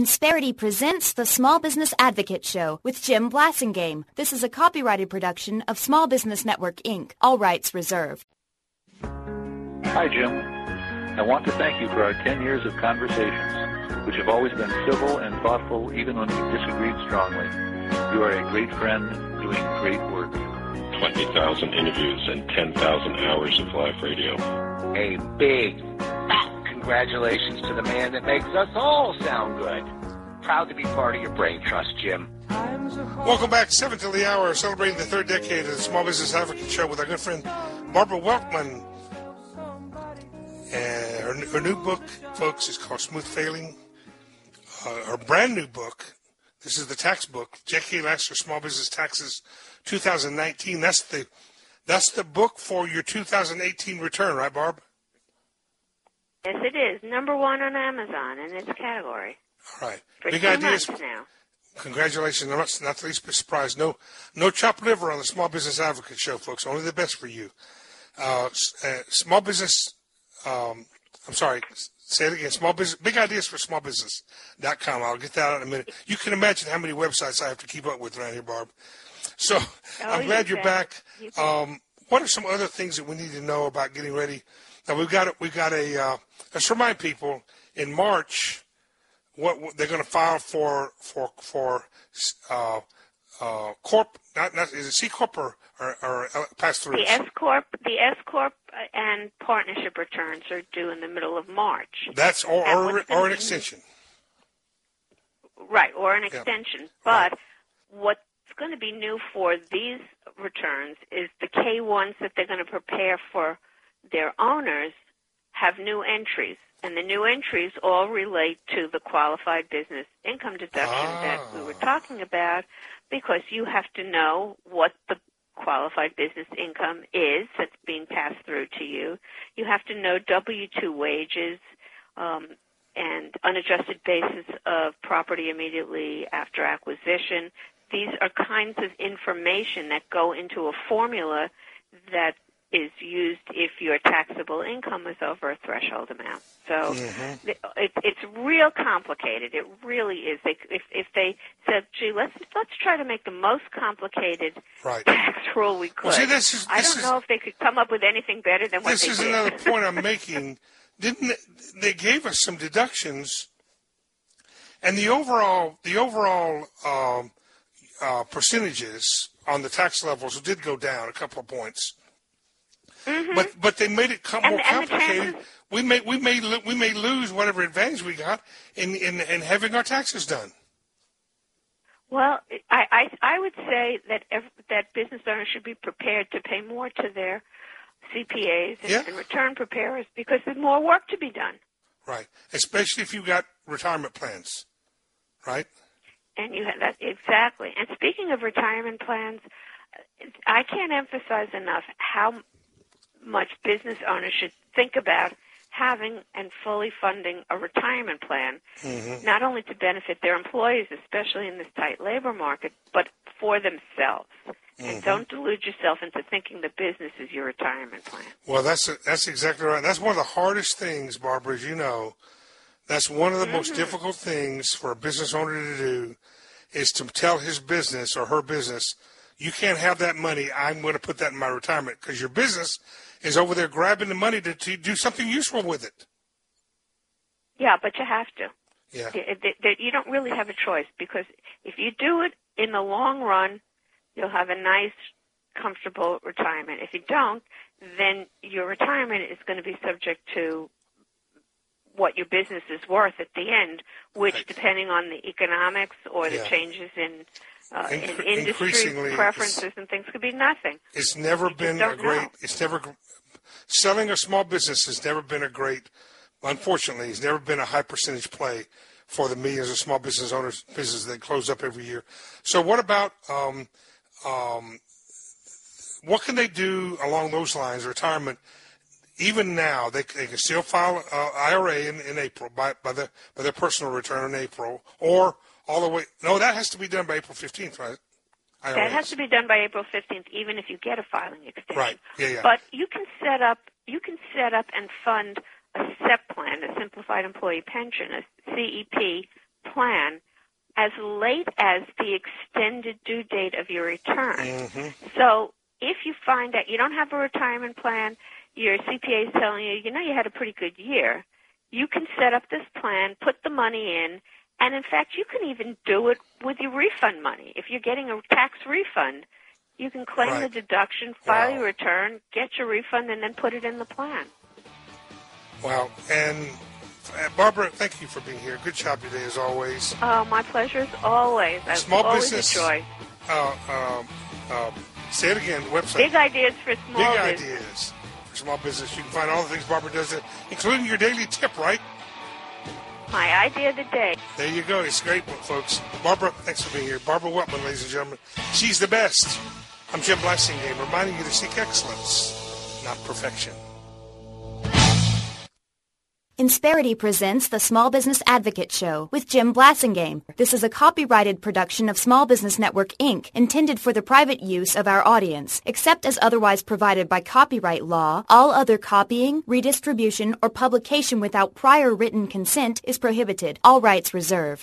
Insperity presents the Small Business Advocate Show with Jim Blasingame. This is a copyrighted production of Small Business Network, Inc. All rights reserved. Hi, Jim. I want to thank you for our 10 years of conversations, which have always been civil and thoughtful even when we disagreed strongly. You are a great friend doing great work. 20,000 interviews and 10,000 hours of live radio. A big, fat congratulations to the man that makes us all sound good. Proud to be part of your brain trust, Jim. Welcome back, 7 till the hour, celebrating the third decade of the Small Business Advocate Show with our good friend Barbara Welkman. And her new book, folks, is called Smooth Failing. Her brand new book, this is the tax book, J.K. Lassiter Small Business Taxes 2019. That's the book for your 2018 return, right, Barb? Yes, it is. Number one on Amazon in its category. All right. For Big 2 ideas months now. Congratulations. I'm not the least bit surprised. No chopped liver on the Small Business Advocate Show, folks. Only the best for you. Small business, I'm sorry, say it again. Small business, big ideas for smallbusiness.com. I'll get that out in a minute. You can imagine how many websites I have to keep up with around here, Barb. So I'm glad you're back. What are some other things that we need to know about getting ready? Now we've got a let's remind people in March what they're going to file for corp, not is it C corp or pass through? The S corp and partnership returns are due in the middle of March. That's or an extension. Right, or an extension. But what's going to be new for these returns is the K-1s that they're going to prepare for their owners have new entries, and the new entries all relate to the qualified business income deduction that we were talking about, because you have to know what the qualified business income is that's being passed through to you. You have to know W-2 wages and unadjusted basis of property immediately after acquisition. These are kinds of information that go into a formula that is used if your taxable income is over a threshold amount. So it's real complicated. It really is. If they said, gee, let's try to make the most complicated tax rule we could. Well, see, I don't know if they could come up with anything better than what they did. This is another point I'm making. They gave us some deductions, and the overall percentages on the tax levels did go down a couple of points. Mm-hmm. But they made it more complicated. We may lose whatever advantage we got in having our taxes done. Well, I would say that business owners should be prepared to pay more to their CPAs and return preparers, because there's more work to be done. Right, especially if you've got retirement plans, right? And you have that exactly. And speaking of retirement plans, I can't emphasize enough how much business owners should think about having and fully funding a retirement plan, not only to benefit their employees, especially in this tight labor market, but for themselves. And don't delude yourself into thinking the business is your retirement plan. Well, that's exactly right. That's one of the hardest things, Barbara, as you know. That's one of the most difficult things for a business owner to do, is to tell his business or her business, you can't have that money. I'm going to put that in my retirement, because your business is over there grabbing the money to do something useful with it. Yeah, but you have to. Yeah. You don't really have a choice, because if you do it in the long run, you'll have a nice, comfortable retirement. If you don't, then your retirement is going to be subject to what your business is worth at the end, which, depending on the economics or the changes in industry preferences and things, could be nothing. It's never been a great. Selling a small business has never been a great. Unfortunately, it's never been a high percentage play for the millions of small business owners' businesses that close up every year. So, what about what can they do along those lines? Retirement. Even now, they can still file IRA in April by their personal return in April, or all the way. No, that has to be done by April 15th, right? IRAs. That has to be done by April 15th, even if you get a filing extension. Right. Yeah. But you can set up and fund a SEP plan, a Simplified Employee Pension, a CEP, plan as late as the extended due date of your return. Mm-hmm. So if you find that you don't have a retirement plan, your CPA is telling you, you had a pretty good year, you can set up this plan, put the money in, and in fact, you can even do it with your refund money. If you're getting a tax refund, you can claim the deduction, file your return, get your refund, and then put it in the plan. Wow. And Barbara, thank you for being here. Good job today, as always. Oh, my pleasure as always. Small always business. A joy. Say it again. Website. Big ideas for small business. Big ideas for small business. You can find all the things Barbara does, including your daily tip, right? My idea of the day. There you go. It's a great one, folks. Barbara, thanks for being here. Barbara Weltman, ladies and gentlemen. She's the best. I'm Jim Blasingame, reminding you to seek excellence, not perfection. Insperity presents the Small Business Advocate Show with Jim Blasingame. This is a copyrighted production of Small Business Network, Inc., intended for the private use of our audience. Except as otherwise provided by copyright law, all other copying, redistribution, or publication without prior written consent is prohibited. All rights reserved.